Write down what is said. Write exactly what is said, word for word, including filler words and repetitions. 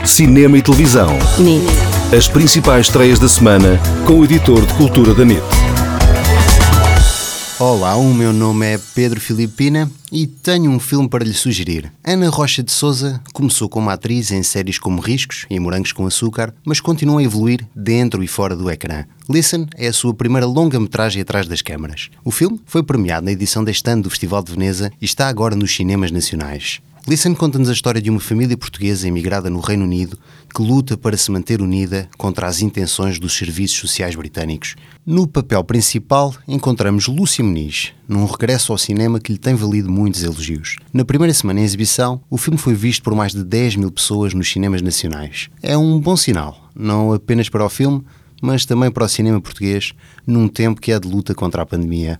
cinema e televisão. N I T. As principais estreias da semana com o editor de cultura da N I T. Olá, o meu nome é Pedro Filipina e tenho um filme para lhe sugerir. Ana Rocha de Souza começou como atriz em séries como Riscos e Morangos com Açúcar, mas continua a evoluir dentro e fora do ecrã. Listen é a sua primeira longa-metragem atrás das câmaras. O filme foi premiado na edição deste ano do Festival de Veneza e está agora nos cinemas nacionais. Listen conta-nos a história de uma família portuguesa emigrada no Reino Unido que luta para se manter unida contra as intenções dos serviços sociais britânicos. No papel principal encontramos Lúcia Muniz, num regresso ao cinema que lhe tem valido muitos elogios. Na primeira semana em exibição, o filme foi visto por mais de dez mil pessoas nos cinemas nacionais. É um bom sinal, não apenas para o filme, mas também para o cinema português, num tempo que é de luta contra a pandemia.